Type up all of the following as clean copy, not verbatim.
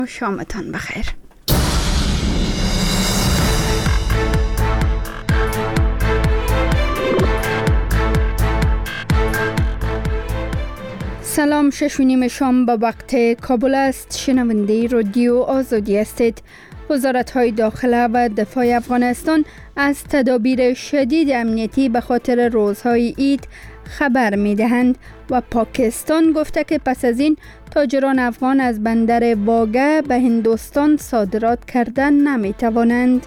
شامتان بخیر. سلام، 6:30 شام به وقت کابل است. شنونده رادیو آزادی هستید. وزارت‌های داخله و دفاع افغانستان از تدابیر شدید امنیتی به خاطر روزهای عید خبر می‌دهند و پاکستان گفته که پس از این تاجران افغان از بندر واگه به هندوستان صادرات کردن نمی‌توانند.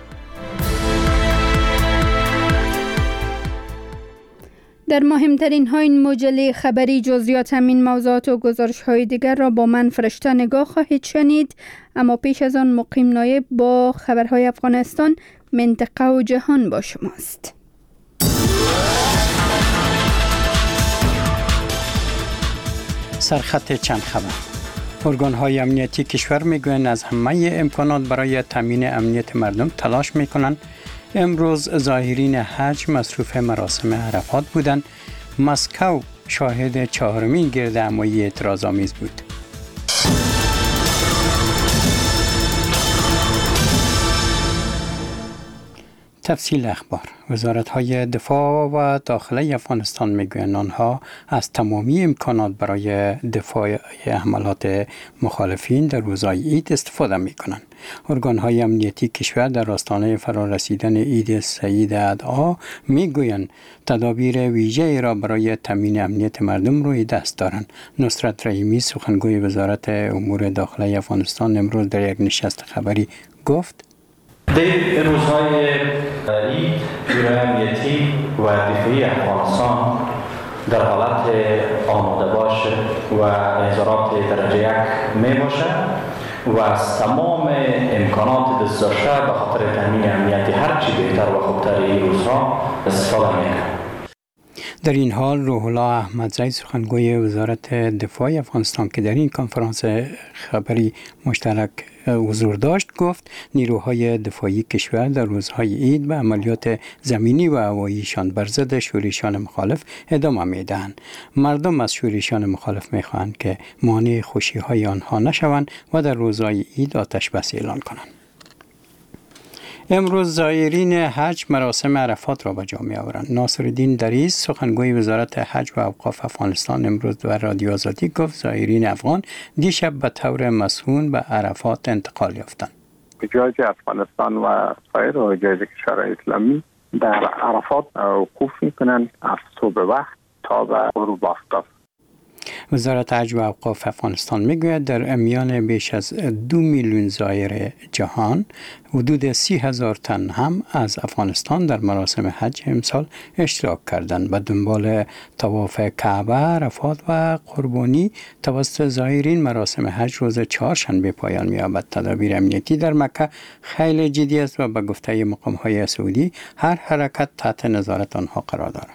در مهمترین های این مجله خبری جزئیات همین موضوعات و گزارش های دیگر را با من فرشته نگاه خواهید شنید، اما پیش از آن مقیم نایب با خبرهای افغانستان، منطقه و جهان با شماست. سرخط چند خبر. ارگان‌های امنیتی کشور میگویند از همه امکانات برای تامین امنیت مردم تلاش میکنند. امروز زائرین حج مصروف مراسم عرفات بودند. مسکو شاهد 4مین گردهمایی اعتراض‌آمیز بود. تفصیل اخبار. وزارت‌های دفاع و داخله افغانستان میگویند آنها از تمامی امکانات برای دفاع حملات مخالفین در روزهای عید استفاده میکنند. ارگان‌های امنیتی کشور در آستانه فرارسیدن عید سعید اضحی میگویند تدابیر ویژه‌ای را برای تامین امنیت مردم روی دست دارند. نصرت رحیمی سخنگوی وزارت امور داخله افغانستان امروز در یک نشست خبری گفت: در روزهای عید نیروی امنیتی و دفاعی افغانستان در حالت آماده باش و انذارات درجه 1 می باشد و از تمام امکانات دست داشته به خاطر تامین امنیت هرچی بهتر و خوبتر این روزها استفاده می کنند. در این حال روح الله احمدزی سخنگوی وزارت دفاع افغانستان که در این کنفرانس خبری مشترک حضور داشت گفت نیروهای دفاعی کشور در روزهای عید به عملیات زمینی و هواییشان بر ضد شورشیان مخالف ادامه میدهند. مردم از شورشیان مخالف میخواهند که مانع خوشی‌های آنها نشوند و در روزهای عید آتش بس اعلان کنند. امروز زائرین حج مراسم عرفات را به جا می‌آورند. ناصرالدین دریس سخنگوی وزارت حج و اوقاف افغانستان امروز در رادیو آزادی گفت زائرین افغان دیشب به طور مسئول به عرفات انتقال یافتند. حجاج افغانستان و سایر حجاج کشورهای اسلامی در عرفات وقوف می‌کنند از صبح وقت تا به غروب آفتاب. وزارت حج و اوقاف افغانستان میگوید در میان بیش از 2 میلیون زائر جهان حدود 30,000 تن هم از افغانستان در مراسم حج امسال اشتراک کردند. به دنبال طواف کعبه، عرفات و قربانی توسط زائرین مراسم حج روز چهارشنبه پایان می‌یابد. تدابیر امنیتی در مکه خیلی جدی است و به گفته مقام‌های سعودی هر حرکت تحت نظارت آنها قرار دارد.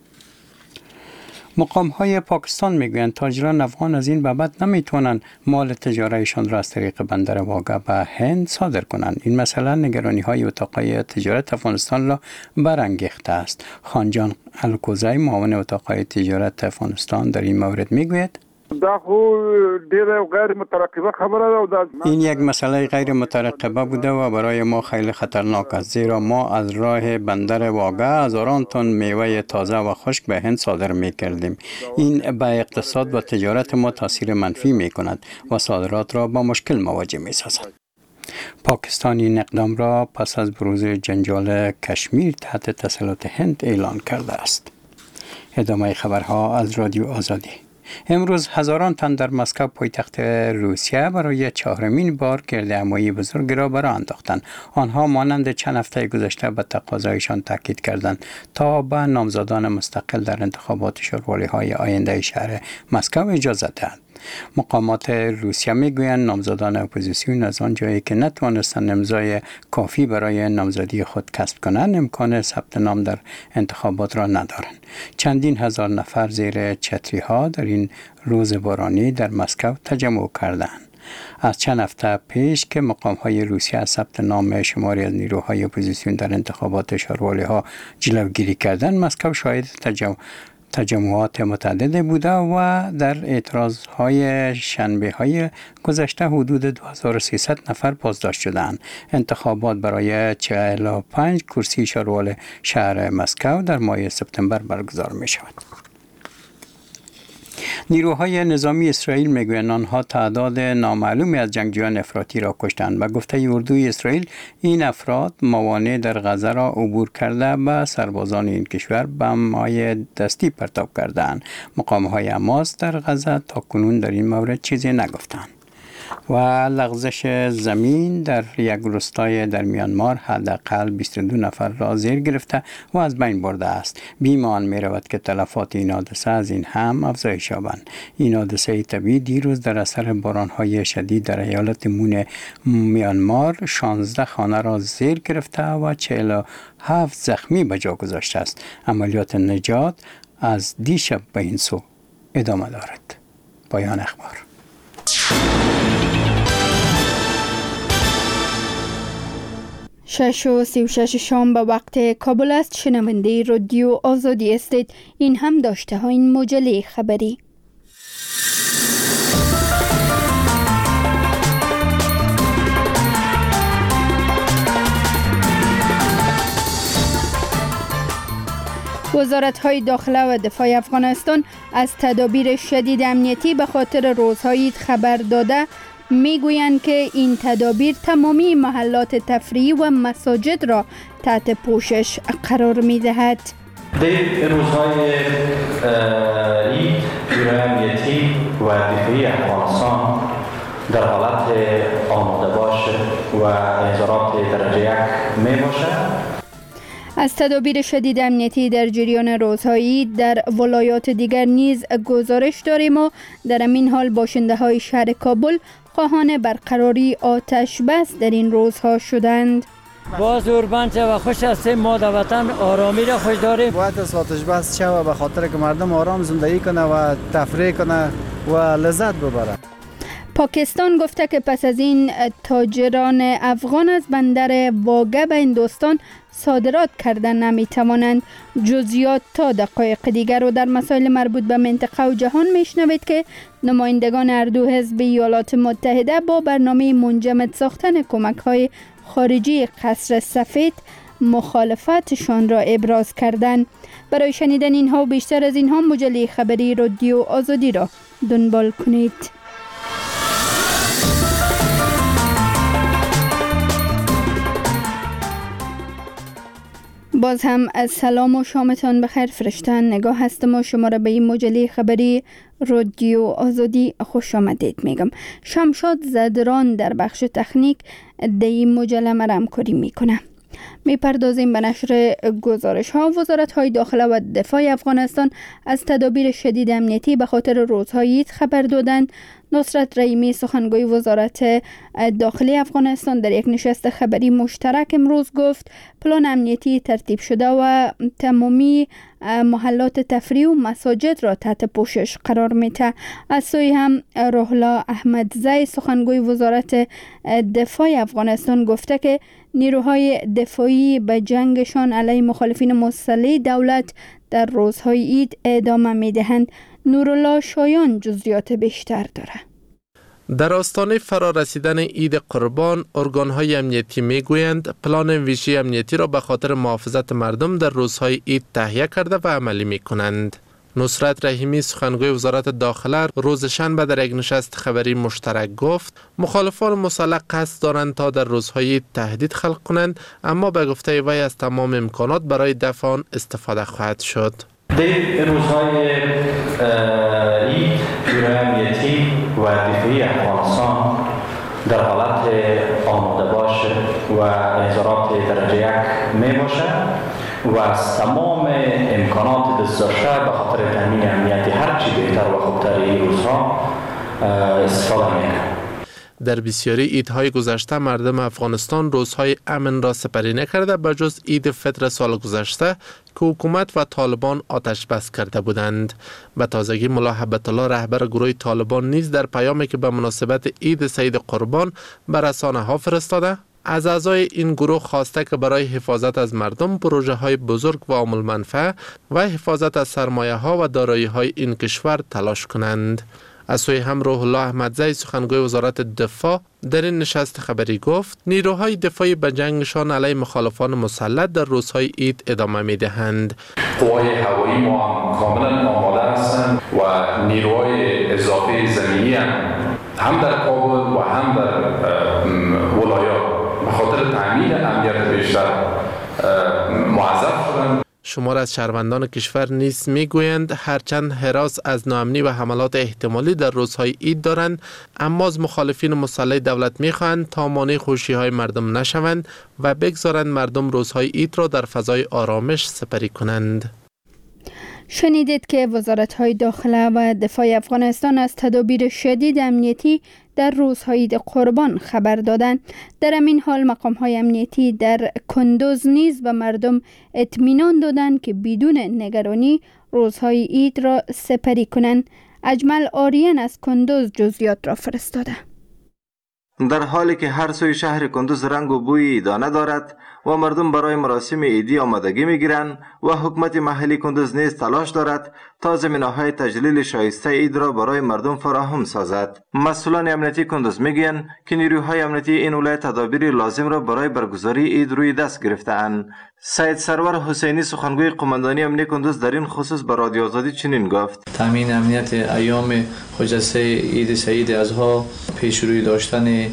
مقام‌های پاکستان میگویند تاجران افغان از این بابت نمیتوانند مال تجاریشان را از طریق بندر واگه به هند صادر کنند. این مسئله نگرانی‌های اتاقهای تجارت افغانستان را برانگیخته است. خانجان الکوزی معاون اتاقهای تجارت افغانستان در این مورد میگوید: این یک مسئله غیر مترقبه بوده و برای ما خیلی خطرناک است، زیرا ما از راه بندر واگه هزاران تن میوه تازه و خشک به هند صادر می کردیم. این به اقتصاد و تجارت ما تاثیر منفی می کند و صادرات را با مشکل مواجه می سازد. پاکستان این اقدام را پس از بروز جنجال کشمیر تحت تسلط هند اعلان کرده است. ادامه خبرها از رادیو آزادی. امروز هزاران تن در مسکو پایتخت روسیه برای 4مین بار گردهمایی بزرگ را برآ انداختند. آنها مانند چند هفته گذشته به تقاضایشان تاکید کردند تا به نامزدان مستقل در انتخابات شورولی‌های آینده شهر مسکو اجازه دهند. مقامات روسیه میگویند نامزدان اپوزیسیون از آن جایی که نتوانستند امضای کافی برای نامزدی خود کسب کنند امکان ثبت نام در انتخابات را ندارند. چندین هزار نفر زیر چتری ها در این روز بارانی در مسکو تجمع کردند. از چند هفته پیش که مقام‌های روسیه از ثبت نام شماری از نیروهای اپوزیسیون در انتخابات شورولی‌ها جلوگیری کردند، مسکو شاهد تجمعات متعدد بوده و در اعتراضهای شنبه های گذشته حدود 2300 نفر بازداشت شدند. انتخابات برای 45 کرسی شارول شهر مسکو در ماه سپتامبر برگزار می شود. نیروهای نظامی اسرائیل میگویند آنها تعداد نامعلومی از جنگجویان افراطی را کشتند. به گفته اردوی اسرائیل این افراد موانع در غزه را عبور کرده به سربازان این کشور بمب‌های دستی پرتاب کردند. مقام‌های حماس در غزه تاکنون در این مورد چیزی نگفتند. و لغزش زمین در یک روستای در میانمار حداقل 22 نفر را زیر گرفته و از بین برده است. بیم آن می رود که تلفات این حادثه از این هم افزایش یابند. این حادثه طبیعی دیروز در اثر باران‌های شدید در ایالت مون میانمار 16 خانه را زیر گرفته و 47 زخمی به جا گذاشته است. عملیات نجات از دیشب به این سو ادامه دارد. پایان اخبار. 6:36 شام به وقت کابل است. شنونده رادیو آزادی هستید. این هم داشته ها این مجله خبری. وزارت‌های داخله و دفاع افغانستان از تدابیر شدید امنیتی به خاطر روزهای عید خبر داده میگویند که این تدابیر تمامی محلات تفریحی و مساجد را تحت پوشش قرار می‌دهد. در روزهای عید نیروهای امنیتی و دفاعی افغانستان در حالت آماده باش و انذارات درجه 1 میباشد. از تدابیر شدید امنیتی در جریان روزهای در ولایات دیگر نیز گزارش داریم و در همین حال باشنده های شهر کابل خواهان برقراری آتش بس در این روزها شدند. باز اوربند و خوش هستیم، ما در وطن آرامی را خوش داریم. باید از آتش بس شوه به خاطر که مردم آرام زندگی کنه و تفریح کنه و لذت ببره. پاکستان گفته که پس از این تاجران افغان از بندر واگه به هندوستان صادرات کردن نمیتوانند. جزئیات تا دقایق دیگر رو در مسائل مربوط به منطقه و جهان میشنوید که نمایندگان هر دو حزب ایالات متحده با برنامه منجمد ساختن کمک‌های خارجی قصر سفید مخالفتشان را ابراز کردند. برای شنیدن اینها و بیشتر از اینها مجله خبری رادیو آزادی را دنبال کنید. باز هم از سلام و شامتان بخیر فرشتن. نگاه هستم و شما را به این مجله خبری رادیو آزادی خوش آمدید میگم. شمشاد زدران در بخش تکنیک در این مجله مرا همکاری میکنه. میپردازیم به نشر گزارش ها. وزارت های داخله و دفاع افغانستان از تدابیر شدید امنیتی به خاطر روزهای عید خبر دادند. نصرت رحیمی سخنگوی وزارت داخلی افغانستان در یک نشست خبری مشترک امروز گفت پلان امنیتی ترتیب شده و تمامی محلات تفریح و مساجد را تحت پوشش قرار میده. از سوی هم روحلا احمدزی سخنگوی وزارت دفاع افغانستان گفته که نیروهای دفاعی به جنگشان علیه مخالفین مسلح دولت در روزهای عید ادامه میدهند. نورالله شایان جزئیات بیشتر داره. در آستانه فرارسیدن عید قربان، ارگان‌های امنیتی میگویند پلان ویژه امنیتی را به خاطر محافظت مردم در روزهای عید تهیه کرده و عملی میکنند. نصرت رحیمی سخنگوی وزارت داخله روز شنبه در یک نشست خبری مشترک گفت مخالفان مسلح قصد دارند تا در روزهای عید تهدید خلق کنند، اما به گفته وی از تمام امکانات برای دفع آن استفاده خواهد شد. در روزهای عید نیروهای امنیتی و دفاعی افغانستان در حالت آماده باش و انذارات درجه 1 می باشد و از تمام امکانات دست داشته به خاطر تامین امنیت هرچی بهتر و خوبتر این روزها استفاده می‌کنند. در بسیاری عیدهای گذشته مردم افغانستان روزهای امن را سپری نکرده به جز عید فطر سال گذشته که حکومت و طالبان آتش بس کرده بودند. به تازگی ملا هبت الله رهبر گروه طالبان نیز در پیامی که به مناسبت عید سید قربان به رسانه ها فرستاده از اعضای این گروه خواسته که برای حفاظت از مردم پروژه های بزرگ و عامل منفعه و حفاظت از سرمایه ها و دارایی های این کشور تلاش کنند. از سوی هم روح الله احمدزی سخنگوی وزارت دفاع در این نشست خبری گفت نیروهای دفاعی به جنگشان علیه مخالفان مسلح در روزهای عید ادامه می دهند. قوای هوایی ما کاملا آماده هستند و نیروهای اضافی زمینی هم در کابل و هم در ولایات به خاطر تامین امنیت بیشتر موظف شدند. شمار از شهروندان کشور نیز میگویند هرچند هراس از ناامنی و حملات احتمالی در روزهای عید دارند، اما از مخالفین مسلح دولت میخواهند تا مانع خوشی‌های مردم نشوند و بگذارند مردم روزهای عید را در فضای آرامش سپری کنند. شنیدید که وزارت‌های داخله و دفاع افغانستان از تدابیر شدید امنیتی در روزهای عید قربان خبر دادند. در همین حال مقام‌های امنیتی در کندوز نیز به مردم اطمینان دادند که بدون نگرانی روزهای عید را سپری کنند. اجمل آریان از کندوز جزئیات را فرستاده. در حالی که هر سوی شهر کندوز رنگ و بوی عیدانه دارد و مردم برای مراسم عیدی آمادگی میگیرند و حکومت محلی کندوز نیز تلاش دارد تا زمینه‌های تجلیل شایسته عید را برای مردم فراهم سازد. مسئولان امنیتی کندوز میگویند که نیروهای امنیتی این ولایت تدابیر لازم را برای برگزاری عید روی دست گرفته‌اند. سید سرور حسینی سخنگوی قماندانی امنیتی کندوز در این خصوص به رادیو آزادی چنین گفت: تامین امنیت ایام خجسته عید سعید اضحی، پیشروی داشتن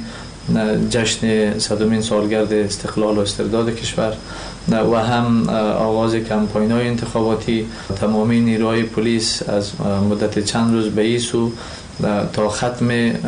جشن 100مین سالگرد استقلال و استرداد کشور و هم آغاز کمپاین‌های انتخاباتی، تمامی نیروهای پلیس از مدت چند روز به این سو تا ختم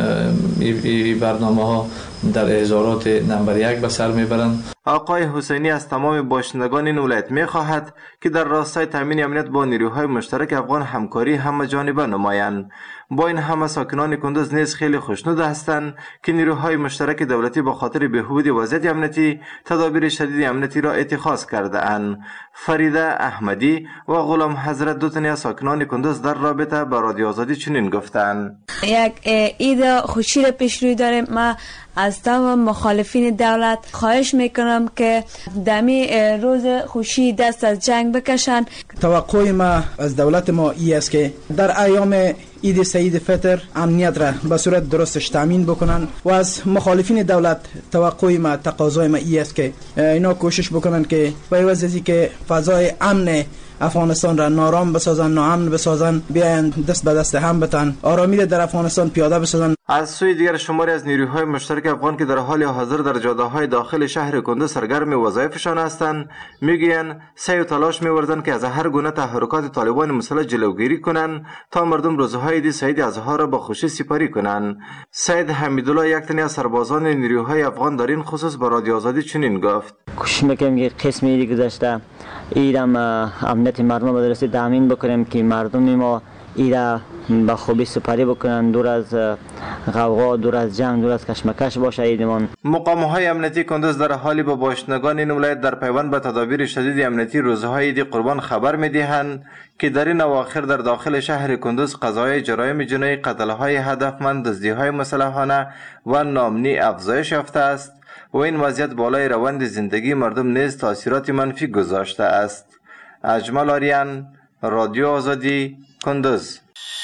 برنامه‌ها در احضارات نمبر 1 به سر میبرند. آقای حسینی از تمام باشندگان این ولایت می‌خواهد که در راستای تامین امنیت با نیروهای مشترک افغان همکاری همه جانبه نمایند. با این همه ساکنان کندوز نیز خیلی خوشنود هستند که نیروهای مشترک دولتی به خاطر بهبود وضعیت امنیتی تدابیر شدید امنیتی را اتخاذ کرده اند. فریده احمدی و غلام حضرت دو تن از ساکنان کندوز در رابطه با رادیو آزادی چنین گفتند: یک عید خوشی را پیش روی داریم. ما از تمام مخالفین دولت خواهش میکنم که دمی روز خوشی دست از جنگ بکشن. توقع ما از دولت ما ای است که در ایام عید سعید فطر امنیت را به صورت درستش تامین بکنن و از مخالفین دولت توقع ما تقاضای ما ای است که اینا کوشش بکنن که به عوض از اینکه فضای امن افغانستان را نارام بسازن، ناامن بسازن، بیاین دست به دست هم بتن، آرامی در افغانستان پیاده بسازن. از سوی دیگر شماری از نیروهای مشترک افغان که در حال حاضر در جاده‌های داخل شهر کندوز سرگرم وظایفشان هستند میگویند سعی و تلاش می‌ورزند که از هر گونه تحرکات طالبان مسلح جلوگیری کنند تا مردم روزهای عید سعید اضحی را با خوشی سپری کنند. سید حمیدالله یک تن از سربازان نیروهای افغان در این خصوص با رادیو آزادی چنین گفت: کوشش می‌کنیم که قسم عید گذشته ایرم امنیت مردم را درستی تامین بکنیم که مردم ما ایرا با خوبی سپری بکنن، دور از غوغا، دور از جنگ، دور از کشمکش باشه ایدمان. مقام‌های امنیتی کندوز در حالی با باشندگان این ولایت در پیوند به تدابیر شدید امنیتی روزهای عید قربان خبر می‌دهند که در این اواخر در داخل شهر کندوز قضایای جرایم جنایی، قتل‌های هدفمند، دزدی‌های مسلحانه و ناامنی افزایش یافته است و این وضعیت بالای روند زندگی مردم نیز تاثیرات منفی گذاشته است. اجمل آریان، رادیو آزادی، کندوز.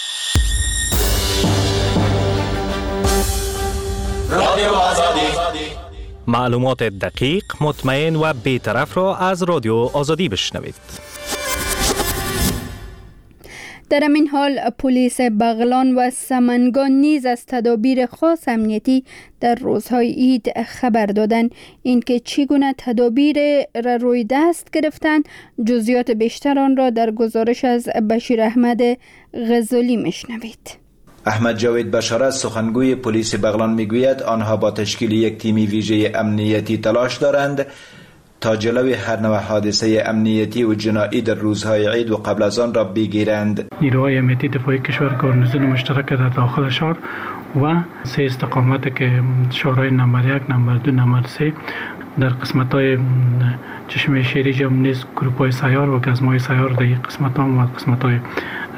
رادیو آزادی، معلومات دقیق، مطمئن و بی‌طرف را از رادیو آزادی بشنوید. در همین حال پلیس بغلان و سمنگان نیز از تدابیر خاص امنیتی در روزهای عید خبر دادند. اینکه چگونه تدابیر را روی دست گرفتند، جزئیات بیشتر آن را در گزارش از بشیر احمد غزالی میشنوید. احمد جاوید بشارت سخنگوی پلیس بغلان میگوید آنها با تشکیل یک تیم ویژه امنیتی تلاش دارند تا جلوی هر نوع حادثه امنیتی و جنایی در روزهای عید و قبل از آن را بگیرند. نیروهای امنیتی دفاعی کشور گارنیزون مشترک در داخل شهر و 3 استقامت که شهرهای نمبر 1، نمبر 2، نمبر 3 در قسمت‌های چشمه شیری جمع نیز گروپ‌های سیار و گزم‌های سیار در این قسمت‌ها و قسمت‌های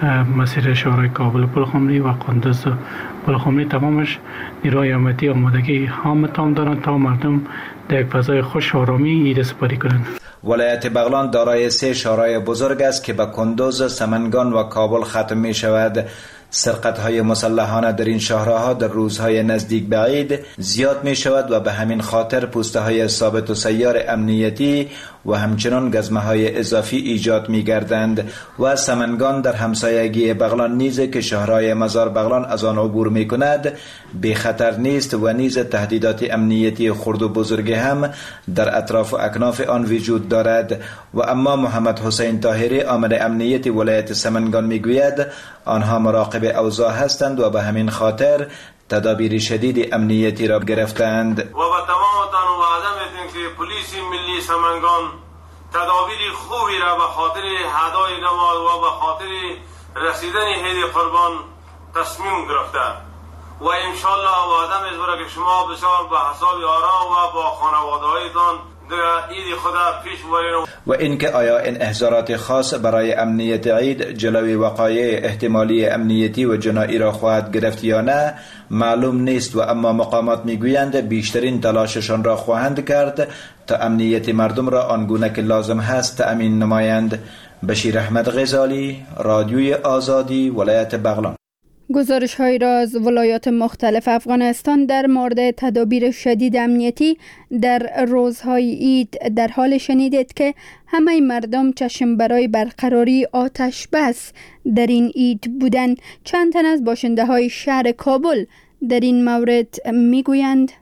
مسیر شهرهای کابل پلخمری و قندوز پلخمری تمامش نیروهای امنیتی آمادگی تام دارند تا مردم در یک فضای خوش و آرامی عید سپاری کنند. ولایت بغلان دارای 3 شهرهای بزرگ است که به کندوز، سمنگان و کابل ختم می شود. سرقت‌های مسلحانه در این شهرها در روزهای نزدیک به عید زیاد می شود و به همین خاطر پوسته‌های ثابت و سیار امنیتی و همچنان گزمه‌های اضافی ایجاد می گردند. و سمنگان در همسایگی بغلان نیز که شهرهای مزار بغلان از آن عبور می کند بی خطر نیست و نیز تهدیدات امنیتی خرد و بزرگ هم در اطراف و اکناف آن وجود دارد. و اما محمد حسین طاهری عامل امنیتی ولایت سمنگان می گوید آنها مراقب اوضاع هستند و به همین خاطر تدابیر شدید امنیتی را گرفتند. و با تمامتان وعده میدیم که پلیس ملی سمنگان تدابیر خوبی را به خاطر هدای نماز و به خاطر رسیدن عید قربان تصمیم گرفته و انشالله وعده می‌دارم که شما بسیار به حساب آرام و با خانواده‌هایتان عید خدا پیش برید. و اینکه آیا این احضارات خاص برای امنیت عید جلوی وقایع احتمالی امنیتی و جنایی را خواهد گرفت یا نه معلوم نیست. و اما مقامات میگویند بیشترین تلاششان را خواهند کرد تا امنیت مردم را آنگونه که لازم هست تأمین نمایند. بشیر احمد غزالی، رادیوی آزادی، ولایت بغلان. گزارش های را از ولایات مختلف افغانستان در مورد تدابیر شدید امنیتی در روزهای عید در حال شنیدید که همه مردم چشم برای برقراری آتش بس در این عید بودند. چند تن از باشنده های شهر کابل در این مورد میگویند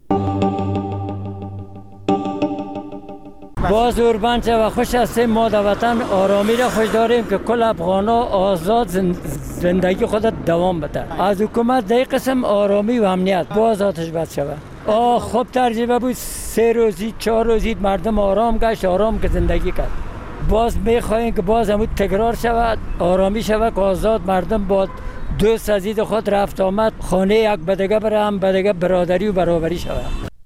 باز اوربنچه و خوش هستیم. ما در وطن آرامی را خوش داریم که کل افغانا آزاد زندگی خود دوام بده. از حکومت در قسم آرامی و امنیت باز آتش بس شود. خوب ترجیبه بود 3 روزی 4 روزی مردم آرام گشت، آرام که زندگی کرد. باز میخواهیم که باز همون تکرار شود، آرامی شود، آزاد مردم با دوست عزیز خود رفت آمد خانه یک بدگه بره، هم بدگه برادری و برابری شود.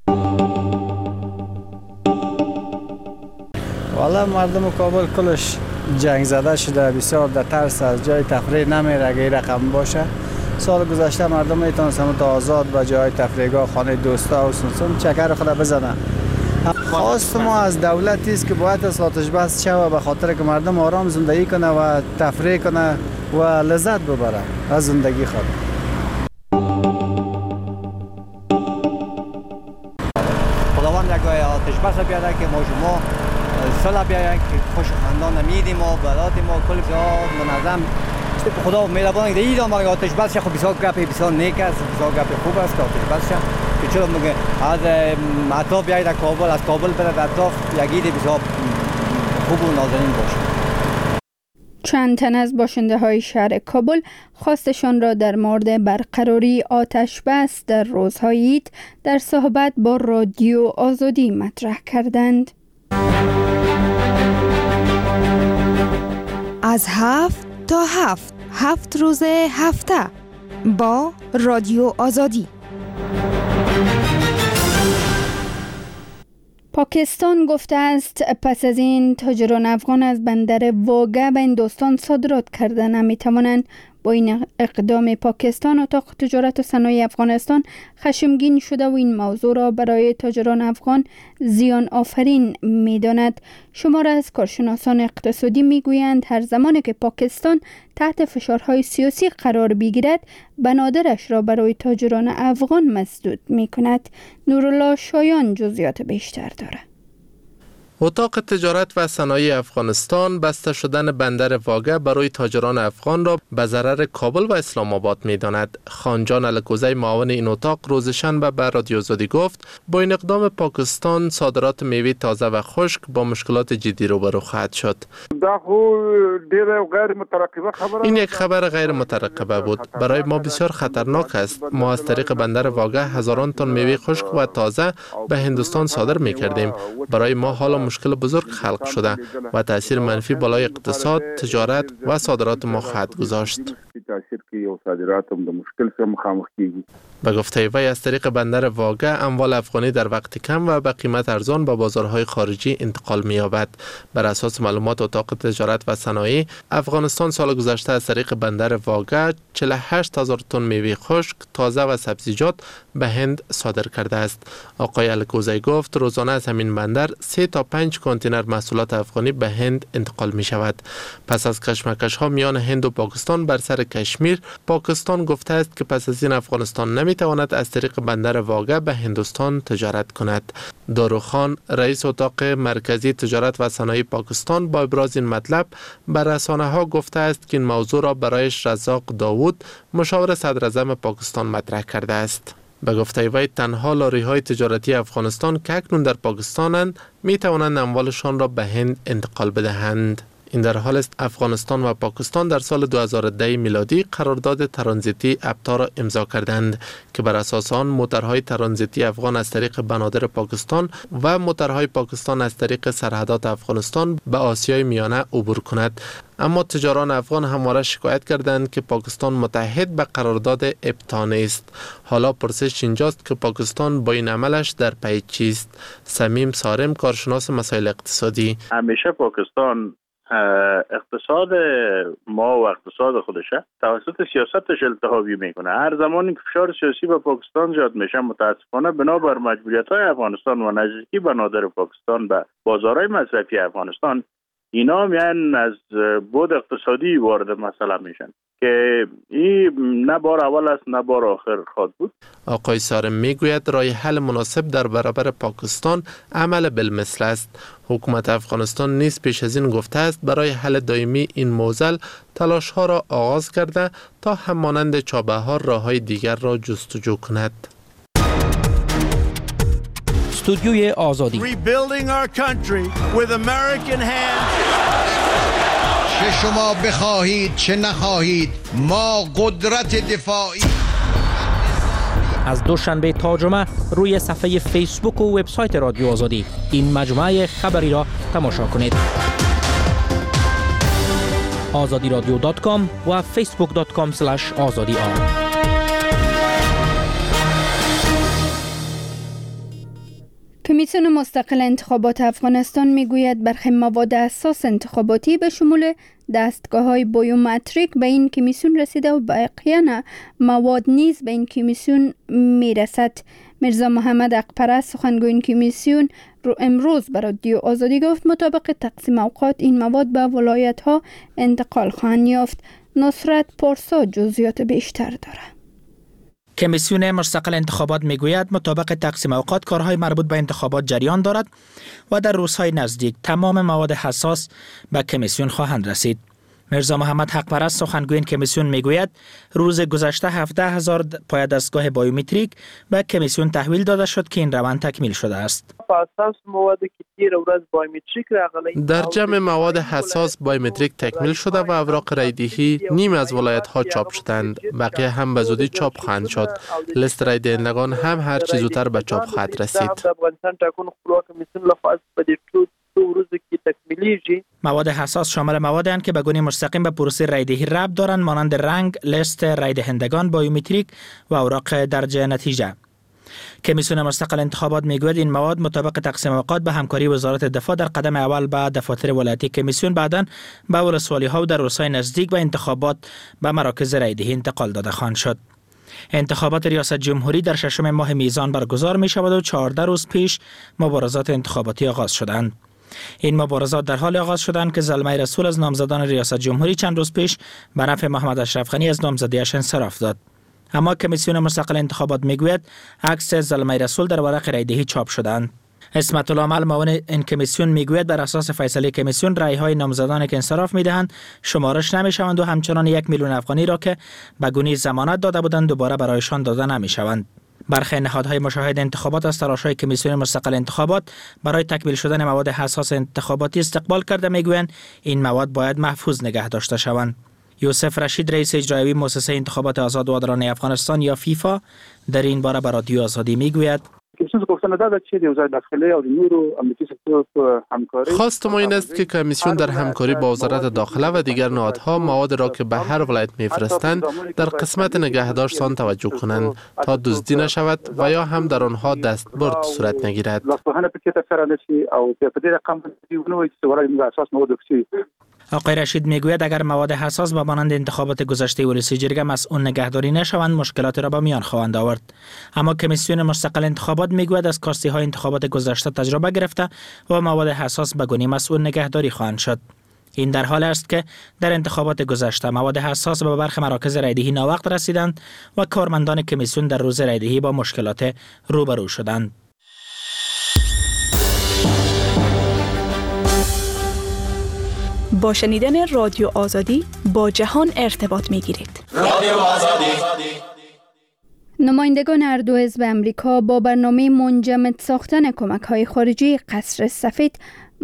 والا مردم کابل کلش جنگ زده شده، بسیار در ترس از جای تفریح نمیره اگه این رقم باشه. سال گذشته مردم میتونستن تا آزاد به جای تفریحگاه، خانه دوستا و سنسون چکر خود بزنن. خواست ما از دولتی است که باید از آتش بس شوه به خاطر که مردم آرام زندگی کنه و تفریح کنه و لذت ببره از زندگی خود. خداوند یک آتش بس بیاره که ما شما صلح بیاین که خوش خندان میدیم و برات ما کل بسیار منظم خدا مهربان که ایران ما آتش بس خب بسیار گپ بسیار نیک است، بسیار گپ خوب است که آتش بس که چرا میگه از اطراف بیاید در کابل، از کابل بره در اطراف یک عید بسیار خوب و نازنین باشه. چند تن از باشنده های شهر کابل خواستشان را در مورد برقراری آتش بس در روزهای عید در صحبت با رادیو آزادی مطرح کردند. از 7 تا 7 روز هفته با رادیو آزادی. پاکستان گفته است پس از این تاجران افغان از بندر واگه به هندوستان صادرات کرده نمیتوانند. با این اقدام پاکستان اتاق تجارت و صنایع افغانستان خشمگین شده و این موضوع را برای تاجران افغان زیان آفرین می‌داند. شمار از کارشناسان اقتصادی میگویند هر زمانی که پاکستان تحت فشارهای سیاسی قرار بگیرد بنادرش را برای تاجران افغان مسدود می‌کند. نورالله شایان جزئیات بیشتر دارد. اتاق تجارت و صنایع افغانستان بسته شدن بندر واگه برای تاجران افغان را به ضرر کابل و اسلام آباد می‌داند. خانجان الکوزی معاون این اتاق روز شنبه به رادیو آزادی گفت با این اقدام پاکستان صادرات میوه تازه و خشک با مشکلات جدی روبرو خواهد شد. این یک خبر غیر مترقبه بود. برای ما بسیار خطرناک است. ما از طریق بندر واگه هزاران تن میوه خشک و تازه به هندوستان صادر می‌کردیم. برای ما حالا مشکل بزرگ خلق شده و تاثیر منفی بالای اقتصاد، تجارت و صادرات ما خواهد گذاشت. کیږي او صادرات هم د مشکل سره مخامخ کیږي. به گفته وی از طریق بندر واگه اموال افغانی در وقت کم و به قیمت ارزان به بازارهای خارجی انتقال می‌یابد. بر اساس معلومات اتاق تجارت و صنایع، افغانستان سال گذشته از طریق بندر واگه 48,000 تن میوه خشک، تازه و سبزیجات به هند صادر کرده است. آقای الکوزی گفت روزانه از همین بندر 3 تا 5 کانتینر محصولات افغانی به هند انتقال می شود. پس از کشمکش ها میان هند و پاکستان بر سر کشمیر، پاکستان گفته است که پس از این افغانستان نمی تواند از طریق بندر واگه به هندوستان تجارت کند. داروخان رئیس اتاق مرکزی تجارت و صنایع پاکستان با ابراز این مطلب بر رسانه ها گفته است که این موضوع را برایش رزاق داوود مشاور صدر اعظم پاکستان مطرح کرده است. به گفته وی تنها لاری‌های تجارتی افغانستان که اکنون در پاکستانند می توانند اموالشان را به هند انتقال بدهند. این در حال است افغانستان و پاکستان در سال 2010 میلادی قرارداد ترانزیتی ابتا را امضا کردند که بر اساس آن موترهای ترانزیتی افغان از طریق بنادر پاکستان و موترهای پاکستان از طریق سرحدات افغانستان به آسیای میانه عبور کند. اما تجاران افغان همواره شکایت کردند که پاکستان متحد به قرارداد ابتا نیست. حالا پرسش اینجاست که پاکستان با این عملش در پی چیست؟ صمیم سارم، کارشناس مسائل اقتصادی: همیشه پاکستان اقتصاد ما و اقتصاد خودشه توسط سیاستش التهابی میکنه. هر زمانی که فشار سیاسی به پاکستان زیاد میشه، متاسفانه بنابر مجبوریت‌های افغانستان و نزدیکی بنادر پاکستان به بازارهای مصرفی افغانستان، اینا میان از بود اقتصادی وارد مسئله میشن که این نه بار اول است نه بار آخر خواهد بود. آقای سارم میگوید راه حل مناسب در برابر پاکستان عمل بالمثل است. حکومت افغانستان نیز پیش از این گفته است برای حل دائمی این معضل تلاش ها را آغاز کرده تا همانند چابهار راههای دیگر را جستجو کند. استودیوی آزادی. چه شما بخواهید چه نخواهید، ما قدرت دفاعی. از دوشنبه تا جمعه روی صفحه فیسبوک و وبسایت رادیو آزادی این مجموعه خبری را تماشا کنید. azadiradio.com و facebook.com/azadi. کمیسیون مستقل انتخابات افغانستان میگوید برخی مواد حساس انتخاباتی به شمول دستگاه‌های بیومتریک به این کمیسیون رسیده و بقیه مواد نیز به این کمیسیون میرسد. میرزا محمد اقپرست سخنگوی این کمیسیون امروز به رادیو آزادی گفت مطابق تقسیم اوقات این مواد به ولایت‌ها انتقال خواهند یافت. نصرت پارسا جزئیات بیشتر دارد. کمیسیون مستقل انتخابات میگوید مطابق تقسیم اوقات کارهای مربوط به انتخابات جریان دارد و در روزهای نزدیک تمام مواد حساس به کمیسیون خواهند رسید. میرزا محمد حقپرست سخنگوی این کمیسیون میگوید روز گذشته 17,000 پایه‌دستگاه بیومتریک به کمیسیون تحویل داده شد که این روند تکمیل شده است. در جمع مواد حساس بیومتریک تکمیل شده و اوراق رایدهی نیم از ولایت‌ها چاپ شدند. بقیه هم به زودی چاپ خواهند شد. لیست رای دهندگان هم هر چه زودتر به چاپ خواهد رسید. مواد حساس شامل موادند که به گونه مستقیم به پروسه رایدهی ربط دارند، مانند رنگ، لیست رای دهندگان بیومتریک و اوراق درج نتیجه. کمیسیون مستقل انتخابات میگوید این مواد مطابق تقسیم اوقات به همکاری وزارت دفاع در قدم اول به دفاتر ولایتی کمیسیون، بعداً به ولسوالی‌ها و در روزهای نزدیک به انتخابات به مراکز رایدهی انتقال داده خواهند شد. انتخابات ریاست جمهوری در 6 ماه میزان برگزار می شود و 14 روز پیش مبارزات انتخاباتی آغاز شدند. این مبارزات در حال آغاز شدند که زلمه رسول از نامزدان ریاست جمهوری چند روز پیش به نفع محمد اشرف غنی از نامزدیش انصراف داد. اما کمیسیون مستقل انتخابات میگوید عکس زلمه رسول در ورق رایدهی چاپ شدند. اسمت الله عمل معاون این کمیسیون میگوید بر اساس فیصله کمیسیون رای‌های نامزدانی که انصراف میدهند شمارش نمیشوند و همچنان 1 میلیون افغانی را که به گونه ضمانت داده بودند دوباره برایشان داده نمیشوند. برخی نهادهای مشاهد انتخابات از تلاش‌های کمیسیون مستقل انتخابات برای تکمیل شدن مواد حساس انتخاباتی استقبال کرده میگویند این مواد باید محفوظ نگه داشته شوند. یوسف رشید رئیس اجرایی مؤسسه انتخابات آزاد و عادلانه افغانستان یا فیفا در این باره به رادیو آزادی میگوید کمیسیون گفتن داد چه وزارت داخله او نورو امنیتی سکتور همکاری. خواست ما این است که کمیسیون در همکاری با وزارت داخله و دیگر نهادها مواد را که به هر ولایت میفرستند در قسمت نگهداشتان توجه کنند تا دزدی نشود و یا هم در آنها دستبرد صورت نگیرد. آقای رشید میگوید اگر مواد حساس به مانند انتخابات گذشته ولسی جرگه مسئول نگهداری نشوند مشکلات را به میان خواهند آورد. اما کمیسیون مستقل انتخابات میگوید از کاستی های انتخابات گذشته تجربه گرفته و مواد حساس به گونه مسئول نگهداری خواهند شد. این در حال است که در انتخابات گذشته مواد حساس به برخی مراکز رایدهی ناوقت رسیدند و کارمندان کمیسیون در روز رایدهی با مشکلات روبرو شدند. با شنیدن رادیو آزادی با جهان ارتباط می‌گیرید. رادیو آزادی. نمایندگان هر دو حزب امریکا با برنامه منجمد ساختن کمک‌های خارجی قصر سفید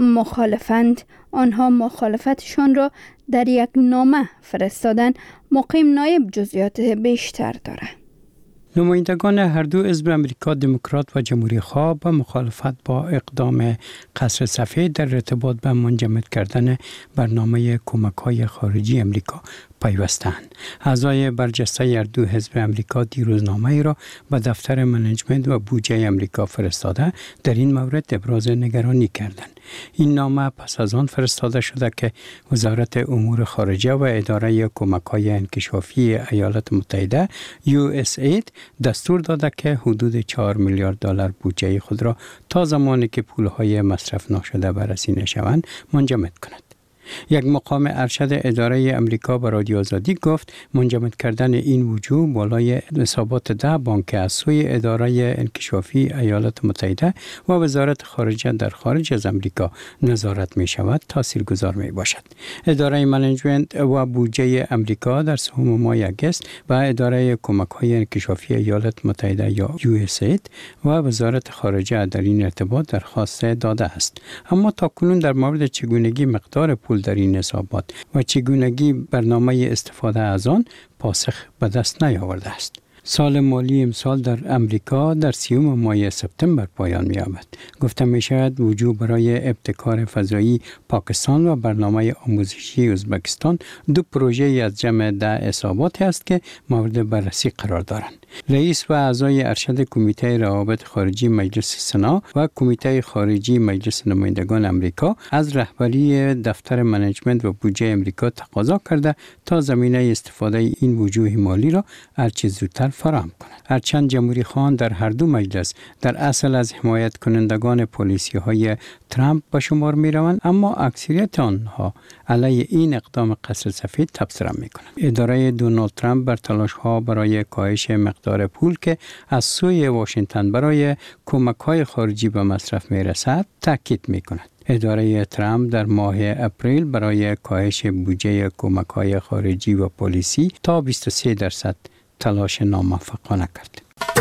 مخالفند. آنها مخالفتشان را در یک نامه فرستادن. مقیم نایب جزئیات بیشتر دارد. نمایندگان هر دو حزب امریکا دموکرات و جمهوری خواه به مخالفت با اقدام قصر سفید در ارتباط به منجمد کردن برنامه کمک‌های خارجی امریکا پیوستند. اعضای برجسته هر دو حزب امریکا دیروز نامه‌ای را به دفتر منیجمنت و بودجه امریکا فرستاده در این مورد ابراز نگرانی کردند. این نامه پس از آن فرستاده شده که وزارت امور خارجه و اداره کمک‌های انکشافی ایالات متحده USAID دستور داده که حدود 4 میلیارد دلار بودجه خود را تا زمانی که پول‌های مصرف نشده بررسی نشوند منجمد کند. یک مقام ارشد اداره امریکا به رادیو آزادی گفت منجمد کردن این وجوه بالای حسابات 10 بانک از سوی اداره انکشافی ایالات متحده و وزارت خارجه در خارج از امریکا نظارت می شود تاثیرگذار می باشد. اداره منیجمنت و بودجه امریکا در سوم ماه آگوست و اداره کمک‌های انکشافی ایالات متحده یا USAID و وزارت خارجه در این ارتباط درخواست داده است. اما تاکنون در مورد چگونگی مقدار پول در این حسابات و چگونگی برنامه استفاده از آن پاسخ به دست نیاورده است. سال مالی امسال در امریکا در 30 ماه سپتامبر پایان می‌یابد. گفته می‌شود وجوه برای ابتکار فضایی پاکستان و برنامه آموزشی ازبکستان دو پروژه از جمع 10 حساباتی است که مورد بررسی قرار دارند. رئیس و اعضای ارشد کمیته روابط خارجی مجلس سنا و کمیته خارجی مجلس نمایندگان امریکا از رهبری دفتر منیجمنت و بودجه امریکا تقاضا کرده تا زمینه استفاده این وجوه مالی را هرچه زودتر فراهم کند. هرچند جمهوری خواهان در هر دو مجلس در اصل از حمایت کنندگان پالیسی های ترامپ به شمار می روند، اما اکثریت آنها علیه این اقدام قصر سفید تبصره می کنند. اداره دونالد ترامپ بر تلاش ها برای کاهش مقدار پول که از سوی واشنگتن برای کمک های خارجی به مصرف می رسد تاکید می کند. اداره ترامپ در ماه اپریل برای کاهش بودجه کمک های خارجی و پالیسی تا 23% تلاش ناموفقانه کرد.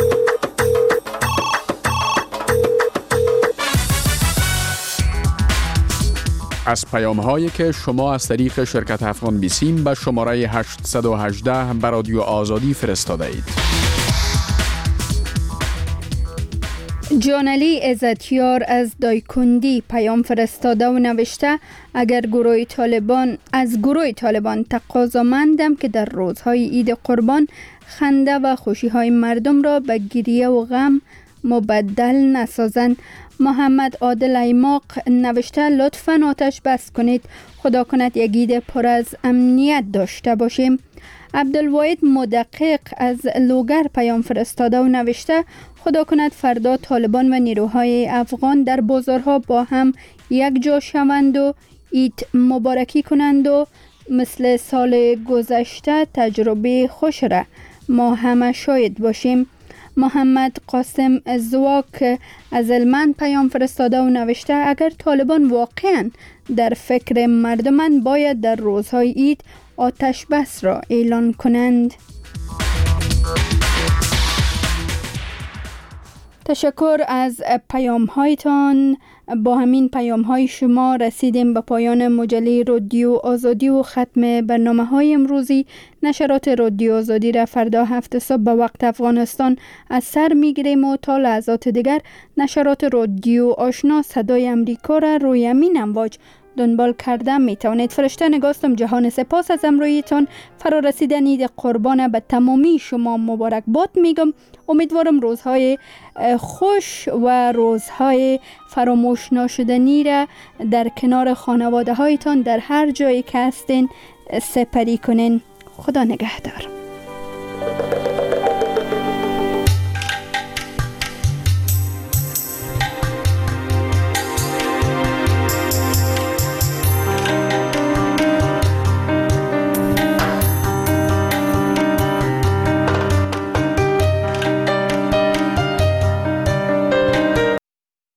از پیام‌هایی که شما از طریق شرکت افغان بیسیم به شماره 818 به رادیو آزادی فرستاده اید. جانعلی عزتیار از دایکندی پیام فرستاده و نوشته اگر گروه طالبان تقاضامندم که در روزهای عید قربان خنده و خوشی‌های مردم را به گریه و غم مبدل نسازند. محمد عادل ایماق نوشته لطفاً آتش بس کنید، خدا کند یک عید پر از امنیت داشته باشیم. عبدالواحد مدقق از لوگر پیام فرستاده و نوشته خدا کند فردا طالبان و نیروهای افغان در بازارها با هم یک جا شوند و عید مبارکی کنند و مثل سال گذشته تجربه خوش را ما همه شاهد باشیم. محمد قاسم زواک از المند پیام فرستاده و نوشته اگر طالبان واقعا در فکر مردمان باید در روزهای عید آتش بس را اعلان کنند. تشکر از پیام هایتان. با همین پیام های شما رسیدیم به پایان مجله رادیو آزادی و ختم برنامه های امروزی. نشرات رادیو آزادی را فردا 7 صبح به وقت افغانستان از سر میگیریم و تا لحظات دیگر نشرات رادیو آشنا صدای امریکا را روی همین امواج دنبال کرده می توانید. فرشته نگاستم. جهان سپاس از امرویتان. فرا رسیدن عید قربان به تمامی شما مبارکباد میگم. امیدوارم روزهای خوش و روزهای فراموش نشدنی را در کنار خانواده هایتان در هر جایی که هستین سپری کنین. خدا نگهدار.